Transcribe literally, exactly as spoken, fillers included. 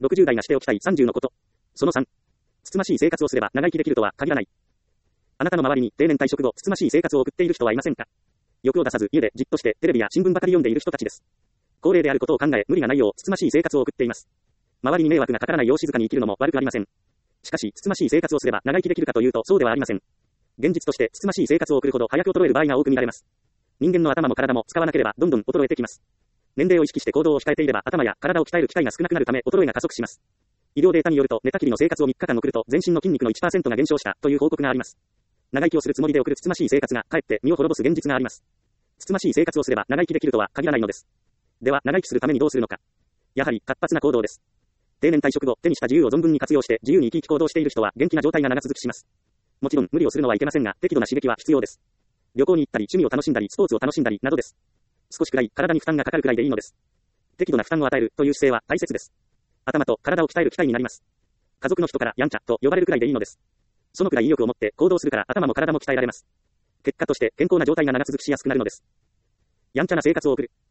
ろくじゅう代がしておきたいさんじゅうのこと。そのさん。つつましい生活をすれば長生きできるとは限らない。あなたの周りに定年退職後、つつましい生活を送っている人はいませんか？欲を出さず家でじっとしてテレビや新聞ばかり読んでいる人たちです。高齢であることを考え無理がないようつつましい生活を送っています。周りに迷惑がかからないよう静かに生きるのも悪くありません。しかし、つつましい生活をすれば長生きできるかというとそうではありません。現実としてつつましい生活を送るほど早く衰える場合が多く見られます。人間の頭も体も使わなければどんどん衰えてきます。年齢を意識して行動を控えていれば頭や体を鍛える機会が少なくなるため衰えが加速します。医療データによると寝たきりの生活をみっかかん送ると全身の筋肉の いちパーセント が減少したという報告があります。長生きをするつもりで送るつつましい生活がかえって身を滅ぼす現実があります。つつましい生活をすれば長生きできるとは限らないのです。では長生きするためにどうするのか。やはり活発な行動です。定年退職後手にした自由を存分に活用して自由に生き生き行動している人は元気な状態が長続きします。もちろん無理をするのはいけませんが適度な刺激は必要です。旅行に行ったり趣味を楽しんだりスポーツを楽しんだりなどです。少しくらい体に負担がかかるくらいでいいのです。適度な負担を与えるという姿勢は大切です。頭と体を鍛える機会になります。家族の人からやんちゃと呼ばれるくらいでいいのです。そのくらい意欲を持って行動するから頭も体も鍛えられます。結果として健康な状態が長続きしやすくなるのです。やんちゃな生活を送る。